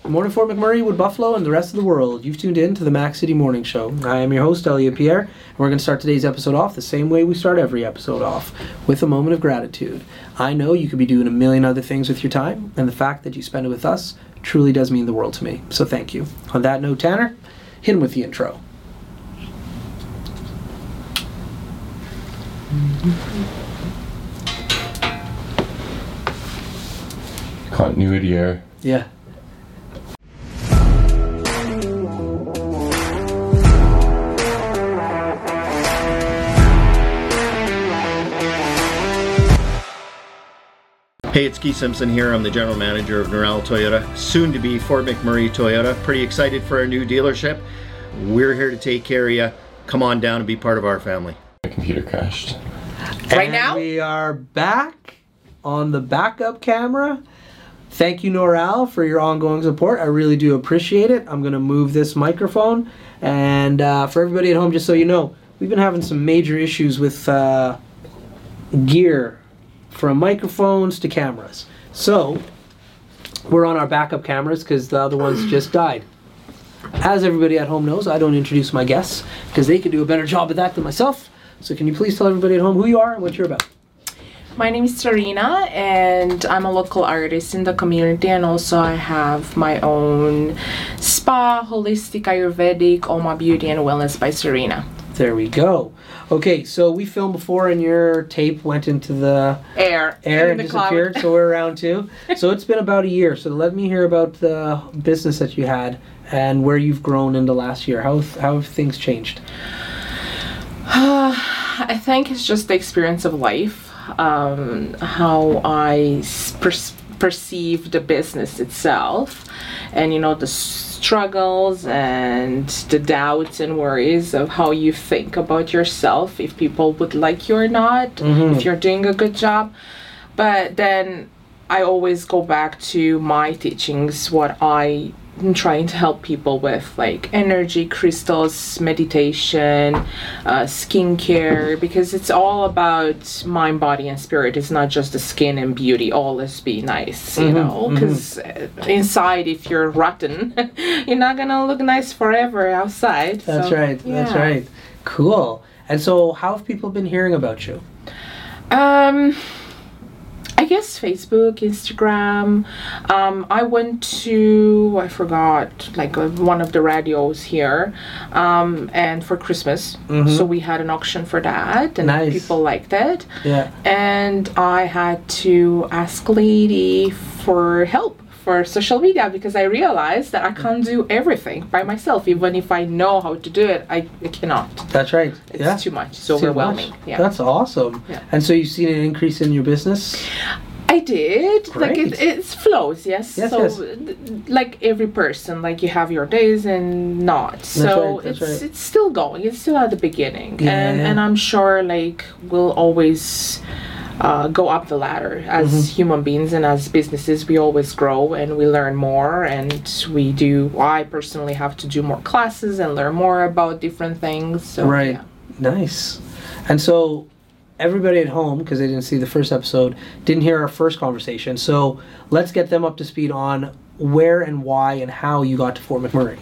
Good morning, Fort McMurray, Wood Buffalo, and the rest of the world. You've tuned in to the Mac City Morning Show. I am your host, Elliot Pierre, and we're going to start today's episode off the same way we start every episode off, with a moment of gratitude. I know you could be doing a million other things with your time, and the fact that you spend it with us truly does mean the world to me. So thank you. On that note, Tanner, hit him with the intro. Continuity error. Yeah. Hey, it's Keith Simpson here. I'm the general manager of Norel Toyota, soon to be Fort McMurray Toyota. Pretty excited for our new dealership. We're here to take care of you. Come on down and be part of our family. My computer crashed. Right now? We are back on the backup camera. Thank you, Norel, for your ongoing support. I really do appreciate it. I'm going to move this microphone. And for everybody at home, just so you know, we've been having some major issues with gear, from microphones to cameras. So, we're on our backup cameras because the other ones just died. As everybody at home knows, I don't introduce my guests because they could do a better job of that than myself. So can you please tell everybody at home who you are and what you're about? My name is Serena, and I'm a local artist in the community, and also I have my own spa, holistic, Ayurvedic, Oma Beauty and Wellness by Serena. There we go. Okay, so we filmed before and your tape went into the air and disappeared, so we're around too. So it's been about a year, so let me hear about the business that you had and where you've grown in the last year. How have things changed? I think it's just the experience of life, how I perceive the business itself, and the struggles and the doubts and worries of how you think about yourself, if people would like you or not, if you're doing a good job. But then I always go back to my teachings, what I'm trying to help people with, like energy, crystals, meditation, skincare, because it's all about mind, body, and spirit. It's not just the skin and beauty. Always be nice, because inside, if you're rotten, you're not gonna look nice forever outside. That's right. Yeah. That's right. Cool. And so, how have people been hearing about you? I guess Facebook, Instagram. I went to, I forgot, like one of the radios here, and for Christmas. So we had an auction for that, and people liked it. Yeah. And I had to ask lady for help for social media because I realized that I can't do everything by myself. Even if I know how to do it, I cannot. That's right. It's too much. It's overwhelming. Yeah. That's awesome. Yeah. And so you've seen an increase in your business? I did. Great. Like it flows, yes. Yes, so yes. Like every person, like you have your days and not. So it's still going. It's still at the beginning. Yeah. And I'm sure like we'll always go up the ladder as human beings, and as businesses we always grow and we learn more, and I personally have to do more classes and learn more about different things. So, right. Yeah. Nice. And so everybody at home, because they didn't see the first episode, didn't hear our first conversation. So let's get them up to speed on where and why and how you got to Fort McMurray.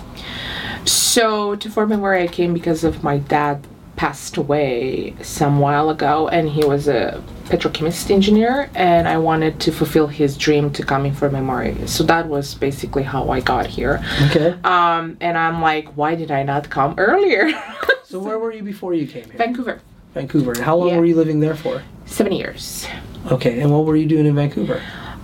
So to Fort McMurray I came because of my dad passed away some while ago, and he was a petrochemist engineer, and I wanted to fulfill his dream to come in Fort McMurray. So that was basically how I got here. Okay. And I'm like, why did I not come earlier? So where were you before you came here? Vancouver. Vancouver. And how long were you living there for? 7 years. Okay, and what were you doing in Vancouver?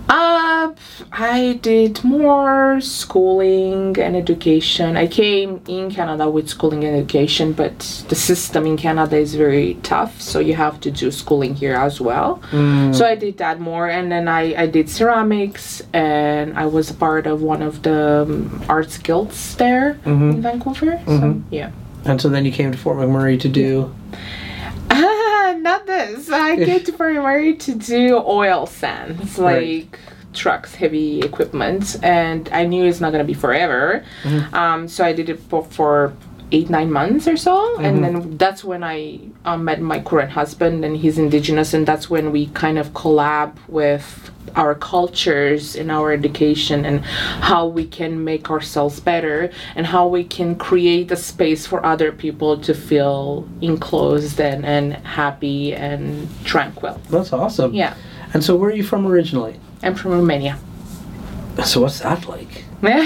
I did more schooling and education. I came in Canada with schooling and education, but the system in Canada is very tough, so you have to do schooling here as well. So I did that more, and then I did ceramics, and I was a part of one of the arts guilds there in Vancouver. So, yeah. And so then you came to Fort McMurray to do... Not this. I came to Fort McMurray to do oil sands, like trucks, heavy equipment, and I knew it's not going to be forever. So I did it for 8-9 months or so, and then that's when I met my current husband, and he's indigenous, and that's when we kind of collab with our cultures and our education and how we can make ourselves better and how we can create a space for other people to feel enclosed and happy and tranquil. That's awesome. Yeah. And so where are you from originally? I'm from Romania. So what's that like?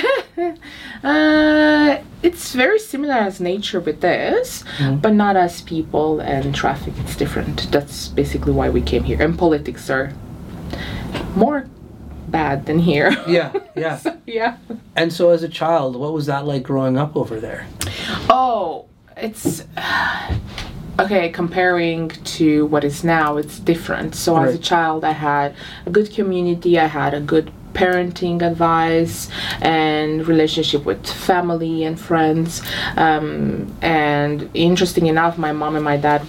It's very similar as nature with this, but not as people and traffic. It's different. That's basically why we came here. And politics are more bad than here. Yeah, yeah. So, yeah. And so as a child, what was that like growing up over there? Oh, it's okay, comparing to what is now, it's different. So as a Right. child, I had a good community, I had a good parenting advice and relationship with family and friends. And interesting enough, my mom and my dad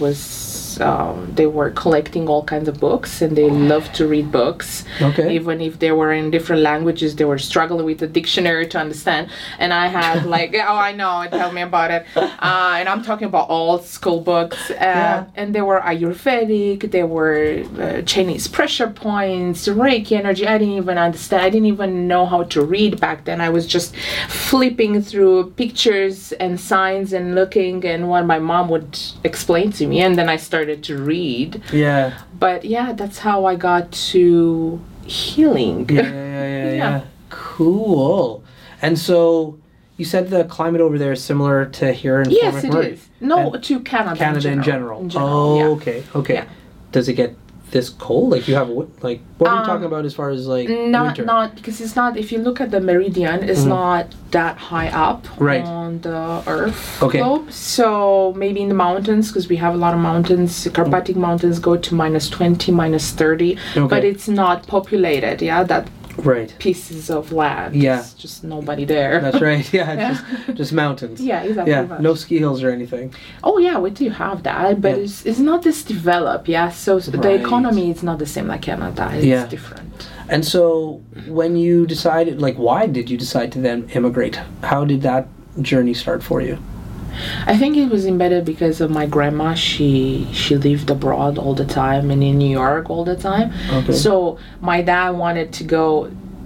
they were collecting all kinds of books, and they loved to read books. Okay. Even if they were in different languages, they were struggling with the dictionary to understand. And I had like, oh, I know, tell me about it. And I'm talking about old school books. And they were Ayurvedic, they were Chinese pressure points, Reiki energy. I didn't even understand. I didn't even know how to read back then. I was just flipping through pictures and signs and looking and what my mom would explain to me. And then I started to read. Yeah. But yeah, that's how I got to healing. Yeah. Cool. And so you said the climate over there is similar to here in Yes, Fort it McMurray. is. No, And to Canada. Canada in general. yeah. Okay. Yeah. Does it get this cold? Like you have like what are you talking about as far as like winter? Not because it's not. If you look at the meridian, it's not that high up Right. on the Earth Okay. globe. So maybe in the mountains, because we have a lot of mountains. The Carpathic Mountains go to -20, -30, Okay. but it's not populated. Yeah, that Right. pieces of land. Yeah. It's just nobody there. That's right. Yeah, it's just mountains. Yeah, exactly. Yeah, no ski hills or anything. Oh yeah, we do have that, but Yeah. it's not this developed. Yeah, so the Right. economy is not the same like Canada. It's Yeah. different. And so when you decided, like, why did you decide to then immigrate? How did that journey start for you? I think it was embedded because of my grandma. She lived abroad all the time and in New York all the time. Okay. So my dad wanted to go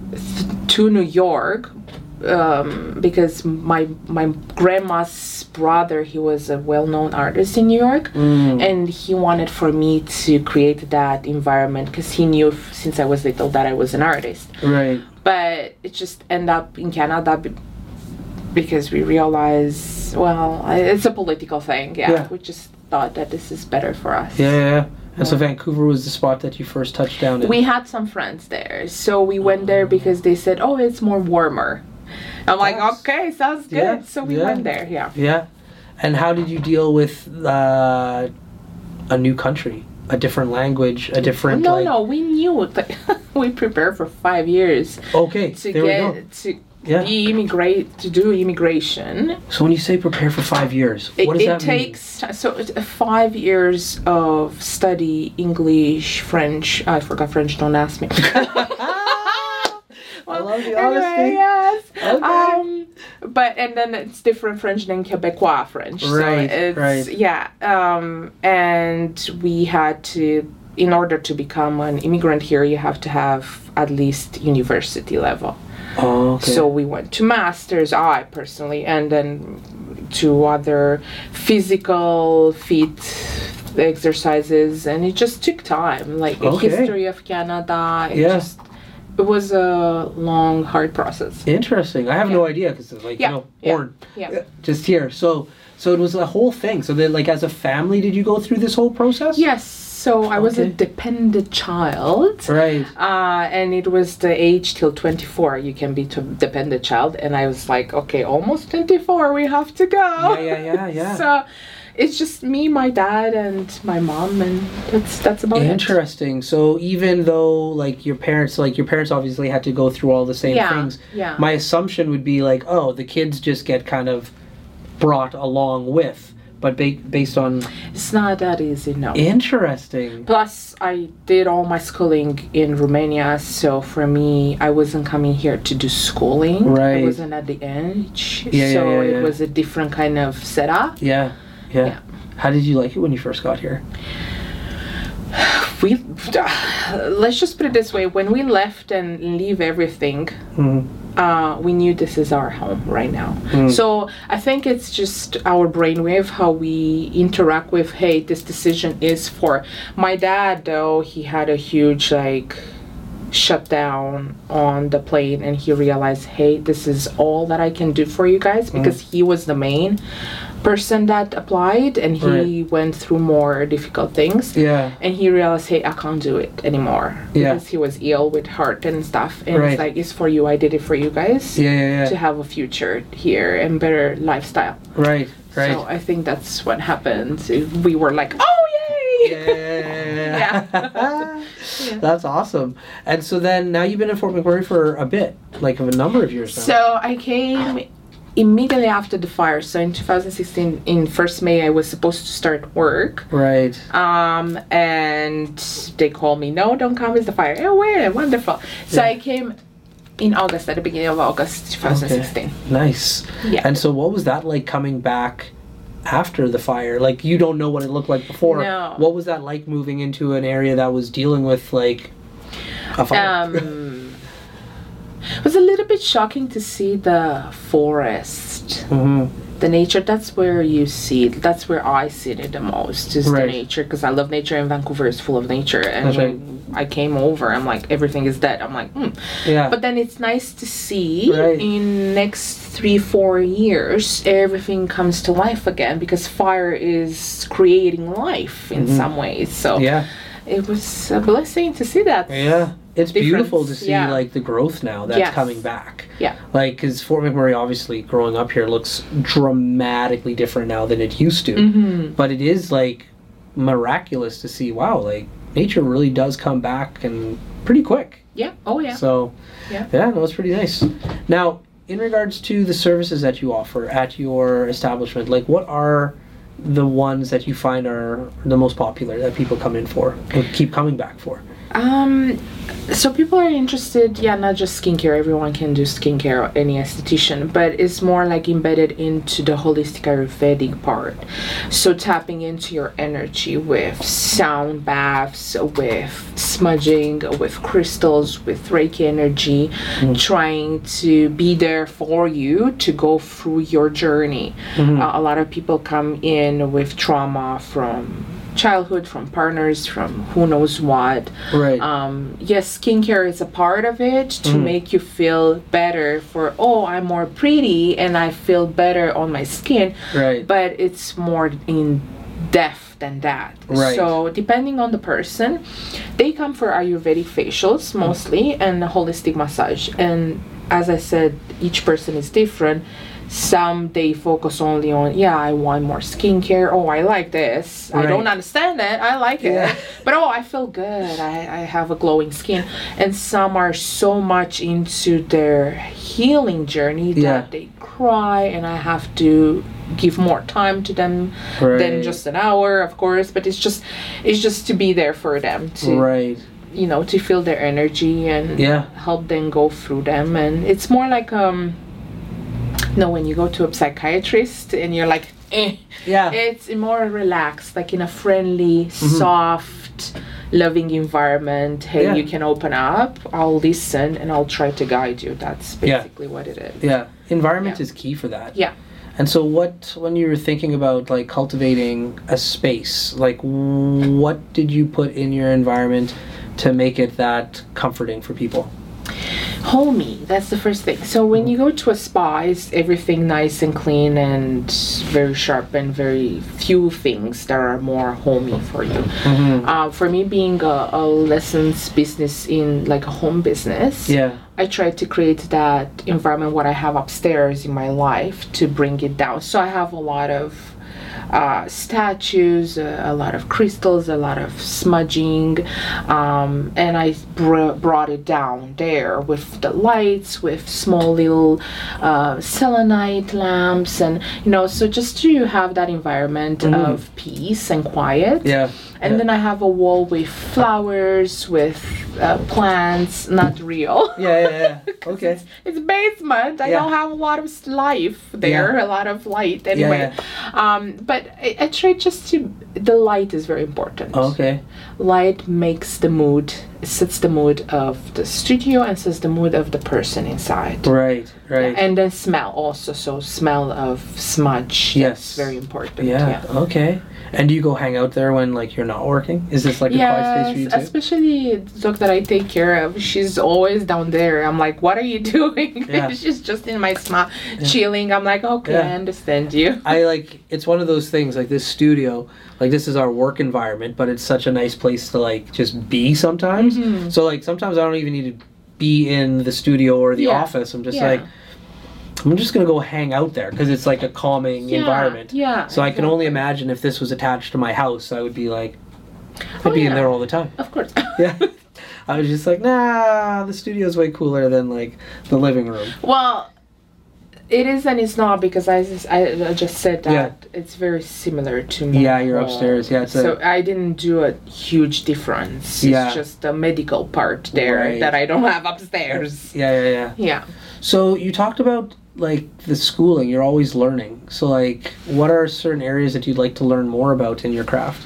to New York because my grandma's brother, he was a well-known artist in New York, and he wanted for me to create that environment because he knew since I was little that I was an artist. Right. But it just ended up in Canada because we realized, well, it's a political thing. Yeah. We just thought that this is better for us. Yeah. And so Vancouver was the spot that you first touched down in. We had some friends there, so we went there because they said, "Oh, it's more warmer." I'm like, That's- "Okay, sounds good." yeah, So we yeah. went there. Yeah. Yeah. And how did you deal with a new country, a different language, a different No, we knew that we prepared for 5 years Okay, to there we go. get to Yeah. to do immigration. So when you say prepare for 5 years, what does It that takes so it's 5 years of study English, French. I forgot French. Don't ask me. I love the Anyway, honesty. yes. Okay. But and then it's different French than Quebecois French. Right, So it's, right. Yeah. And we had to, in order to become an immigrant here, you have to have at least university level. Oh, okay. So we went to masters, I personally, and then to other physical fit exercises, and it just took time. Like a Okay. history of Canada. Yeah. It was a long, hard process. Interesting. I have no Yeah. idea because like Yeah, you know, yeah, born yeah. just here. So it was a whole thing. So then, like as a family, did you go through this whole process? Yes. So I was a Okay. dependent child. Right. And it was the age till 24 you can be dependent child, and I was like, okay, almost 24, we have to go. Yeah. So it's just me, my dad, and my mom, and that's about it. Interesting. So even though like your parents obviously had to go through all the same Yeah, things. yeah. My assumption would be like, oh, the kids just get kind of brought along with. but based on... It's not that easy, no. Interesting. Plus, I did all my schooling in Romania, so for me, I wasn't coming here to do schooling. Right. I wasn't at the age, Yeah, so yeah. it was a different kind of setup. Yeah. How did you like it when you first got here? We let's just put it this way: when we left and leave everything, we knew this is our home right now. So I think it's just our brainwave, how we interact with, hey, this decision is for my dad. Though he had a huge shutdown on the plane, and he realized, hey, this is all that I can do for you guys, because he was the main person that applied, and he went through more difficult things, and he realized, hey, I can't do it anymore, because he was ill with heart and stuff, and it's like, it's for you, I did it for you guys, to have a future here and better lifestyle. Right. So I think that's what happened. We were like, oh yay. That's awesome. And so then now you've been in Fort McMurray for a bit, like of a number of years now. So I came immediately after the fire. So in 2016, in 1st May, I was supposed to start work. Right. And they called me, no, don't come, it's the fire. Oh, wait, wonderful. So I came in August, at the beginning of August 2016. Okay. Nice. Yeah. And so what was that like coming back after the fire? Like, you don't know what it looked like before. No. What was that like moving into an area that was dealing with like a fire? It was a little bit shocking to see the forest, the nature. That's where you see it. That's where I see it the most, is the nature, because I love nature, and Vancouver is full of nature. And when I came over, I'm like, everything is dead. I'm like, Yeah. But then it's nice to see in next 3-4 years, everything comes to life again, because fire is creating life in some ways. So it was a blessing to see that. Yeah. It's beautiful to see like the growth now that's coming back. Yeah. Like, because Fort McMurray, obviously, growing up here, looks dramatically different now than it used to. But it is like miraculous to see, wow, like nature really does come back, and pretty quick. Yeah. Oh yeah. So no, it's pretty nice. Now, in regards to the services that you offer at your establishment, like what are the ones that you find are the most popular that people come in for or keep coming back for? So people are interested, not just skincare. Everyone can do skincare, any esthetician, but it's more like embedded into the holistic Ayurvedic part. So tapping into your energy with sound baths, with smudging, with crystals, with Reiki energy, trying to be there for you to go through your journey. A lot of people come in with trauma from childhood, from partners, from who knows what. Right. Yes, skincare is a part of it to make you feel better for, I'm more pretty and I feel better on my skin. Right. But it's more in depth than that. Right. So depending on the person, they come for Ayurvedic facials mostly and holistic massage. And as I said, each person is different. Some they focus only on, I want more skincare. Oh, I like this. I don't understand it. I like it. But I feel good. I have a glowing skin. And some are so much into their healing journey that they cry, and I have to give more time to them than just an hour, of course. But it's just to be there for them to to feel their energy and help them go through them. And it's more like when you go to a psychiatrist and you're like, it's more relaxed, like in a friendly, soft, loving environment. Hey, you can open up, I'll listen, and I'll try to guide you. That's basically what it is. Yeah, environment is key for that. Yeah. And so when you were thinking about like cultivating a space, like what did you put in your environment to make it that comforting for people? Homey, that's the first thing. So when you go to a spa, is everything nice and clean and very sharp, and very few things that are more homey for you. For me, being a lessons business in like a home business, I try to create that environment what I have upstairs in my life to bring it down. So I have a lot of statues, a lot of crystals, a lot of smudging, and I brought it down there with the lights, with small little selenite lamps, and so just to have that environment of peace and quiet. Yeah. And then I have a wall with flowers, with plants, not real. Yeah. Okay. It's basement. I don't have a lot of life there, a lot of light anyway. But I try just to, the light is very important. Okay. Light makes the mood, it sets the mood of the studio and sets the mood of the person inside. Right. And then smell also, so smell of smudge. Yes. That's very important. Yeah. Okay. And do you go hang out there when like you're not working? Is this like a quiet space for you too? Especially the dog that I take care of. She's always down there. I'm like, what are you doing? Yeah. She's just in my spot, chilling. I'm like, okay, I understand you. It's one of those things, like this studio, like this is our work environment, but it's such a nice place to like just be sometimes. So like sometimes I don't even need to be in the studio or the office. I'm just like, I'm just going to go hang out there because it's like a calming environment. Yeah. So I can only imagine if this was attached to my house, I would be like, I'd be in there all the time. Of course. Yeah. I was just like, nah, the studio's way cooler than like the living room. Well, it is and it's not, because I just said that it's very similar to me. Yeah, you're upstairs. Yeah, so I didn't do a huge difference. It's just the medical part there that I don't have upstairs. Yeah. So you talked about like the schooling. You're always learning. So like, what are certain areas that you'd like to learn more about in your craft?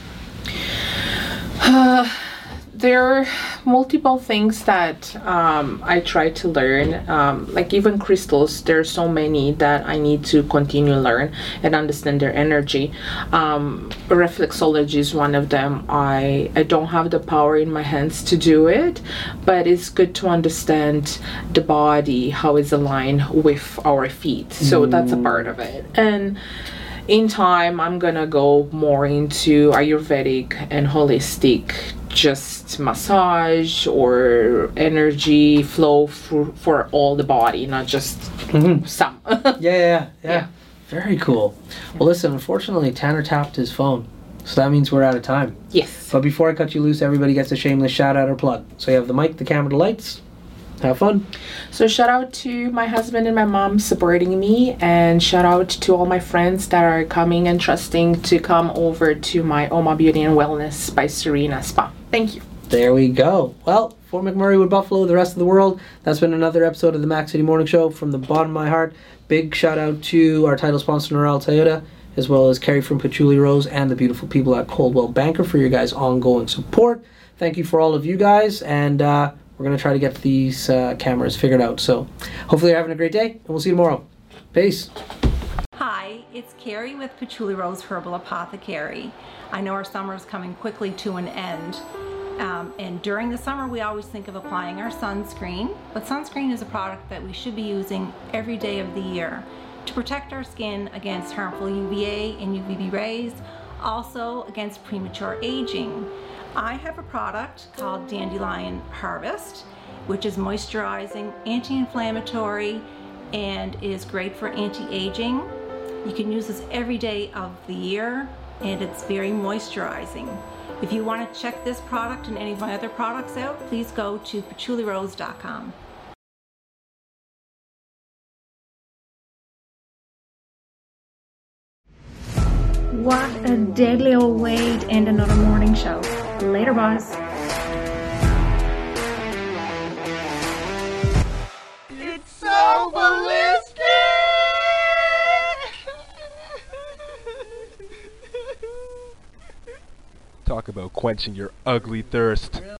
There are multiple things that I try to learn, like even crystals. There are so many that I need to continue to learn and understand their energy. Reflexology is one of them. I don't have the power in my hands to do it, but it's good to understand the body, how it's aligned with our feet. So that's a part of it. And in time, I'm gonna go more into Ayurvedic and holistic, just massage or energy flow for all the body, not just some. Yeah. Very cool. Well, listen, unfortunately, Tanner tapped his phone, so that means we're out of time. Yes. But before I cut you loose, everybody gets a shameless shout out or plug. So you have the mic, the camera, the lights. Have fun. So shout out to my husband and my mom supporting me, and shout out to all my friends that are coming and trusting to come over to my Oma Beauty and Wellness by Serena Spa. Thank you. There we go. Well, for McMurray with Buffalo, the rest of the world, that's been another episode of the Mac City Morning Show. From the bottom of my heart, big shout out to our title sponsor, Noral Toyota, as well as Carrie from Patchouli Rose and the beautiful people at Coldwell Banker for your guys' ongoing support. Thank you for all of you guys, and we're going to try to get these cameras figured out. So hopefully you're having a great day, and we'll see you tomorrow. Peace. Hi, it's Carrie with Patchouli Rose Herbal Apothecary. I know our summer is coming quickly to an end. And during the summer, we always think of applying our sunscreen, but sunscreen is a product that we should be using every day of the year to protect our skin against harmful UVA and UVB rays, also against premature aging. I have a product called Dandelion Harvest, which is moisturizing, anti-inflammatory, and is great for anti-aging. You can use this every day of the year, and it's very moisturizing. If you want to check this product and any of my other products out, please go to patchoulirose.com. What a deadly old way to end another morning show. Later, boss. It's so ballistic! Talk about quenching your ugly thirst.